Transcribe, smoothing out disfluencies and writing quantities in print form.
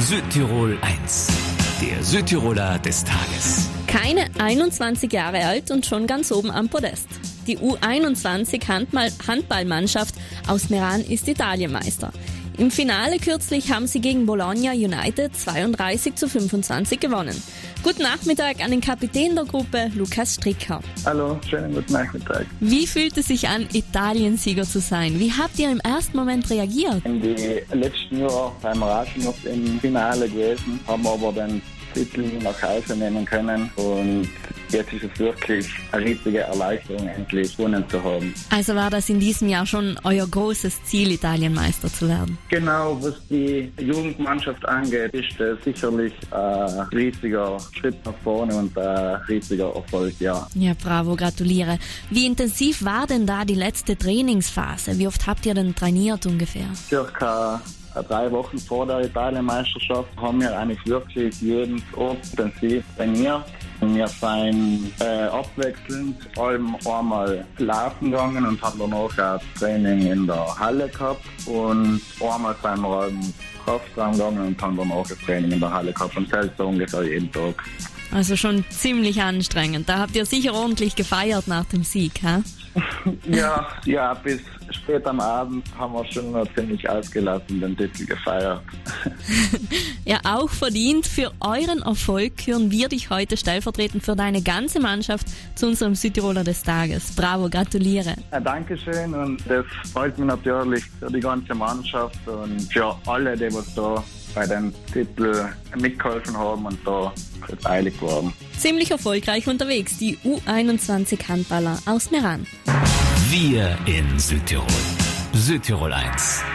Südtirol 1, der Südtiroler des Tages. Keine 21 Jahre alt und schon ganz oben am Podest. Die U21 Handballmannschaft aus Meran ist Italienmeister. Im Finale kürzlich haben sie gegen Bologna United 32:25 gewonnen. Guten Nachmittag an den Kapitän der Gruppe, Lukas Stricker. Hallo, schönen guten Nachmittag. Wie fühlt es sich an, Italiensieger zu sein? Wie habt ihr im ersten Moment reagiert? In die letzten Jahre beim Raschen noch im Finale gewesen, haben aber den Titel nach Hause nehmen können und jetzt ist es wirklich eine riesige Erleichterung, endlich gewonnen zu haben. Also war das in diesem Jahr schon euer großes Ziel, Italienmeister zu werden? Genau, was die Jugendmannschaft angeht, ist das sicherlich ein riesiger Schritt nach vorne und ein riesiger Erfolg, ja. Ja, bravo, gratuliere. Wie intensiv war denn da die letzte Trainingsphase? Wie oft habt ihr denn trainiert ungefähr? Circa 3 Wochen vor der Italienmeisterschaft haben wir eigentlich wirklich jeden Tag intensiv trainiert. Wir sind abwechselnd einmal laufen gegangen und haben danach ein Training in der Halle gehabt und einmal sind wir im Kraftraum gegangen und haben danach ein Training in der Halle gehabt und selbst so ungefähr jeden Tag. Also schon ziemlich anstrengend. Da habt ihr sicher ordentlich gefeiert nach dem Sieg, hä? Ja, bis spät am Abend haben wir schon noch ziemlich ausgelassen den Titel gefeiert. Ja, auch verdient. Für euren Erfolg küren wir dich heute stellvertretend für deine ganze Mannschaft zu unserem Südtiroler des Tages. Bravo, gratuliere. Ja, Dankeschön und das freut mich natürlich für die ganze Mannschaft und für alle, die was da bei dem Titel mitgeholfen haben und da beteiligt waren. Ziemlich erfolgreich unterwegs, die U21 Handballer aus Meran. Wir in Südtirol. Südtirol 1.